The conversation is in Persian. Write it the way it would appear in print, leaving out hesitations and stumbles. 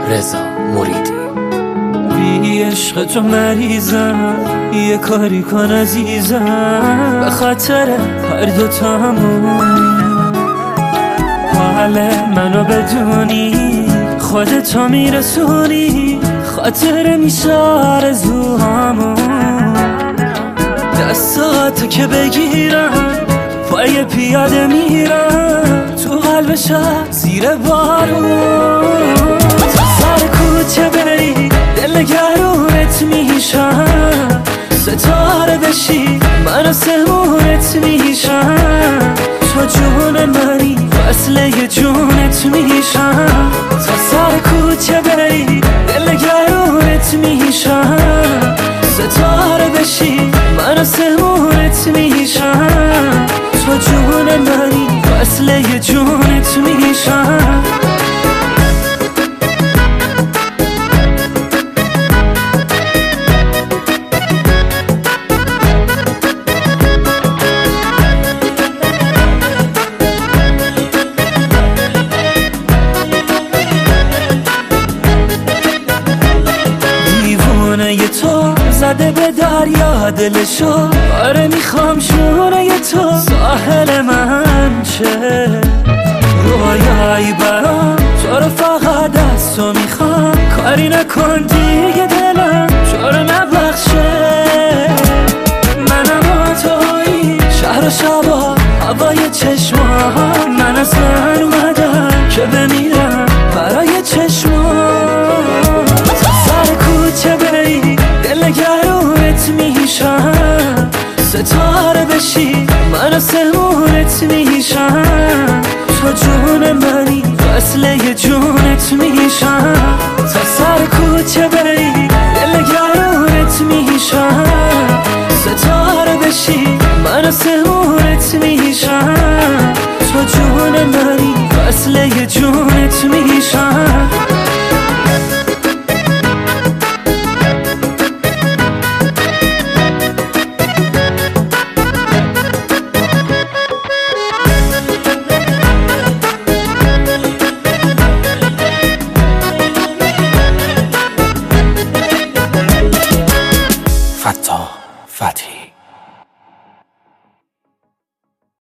رضا موریدی. بی عشق تو مریضم، یه کاری کن عزیزم، به خاطر هر دوتامون حال منو بدونی، خودتو میرسونی، خاطر میشه آرزوهامون. دستاتو که بگیرم، پای پیاده میرم تو قلب شهر زیر بارون. سر کوچه بری دل گرونت میشم، ستاره بشی من آسمونت میشم. تو جون منی وصله جونت میشم. تا سر کوچه بری دل گرونت میشم، ستاره بشی من آسمونت میشم. تو جون منی وصله جونت میشم. تو زده به دریا دلشو، آره میخوام شونه تو ساحل من چه. رویایی برام تو رو فقط از تو میخوام، کاری نکن دیگه دلم تو رو نبخشه. منم تویی شهر و شبا هوای چشمان، من اصلا اومدم که بمیرم برای چشمان. سر کوچه بری دل گرونت میشم، ستاره بشی من آسمونت میشم. تو جون منی وصله جونت میشم. تا سر کوچه بری دل گرونت میشم، ستاره بشی من آسمونت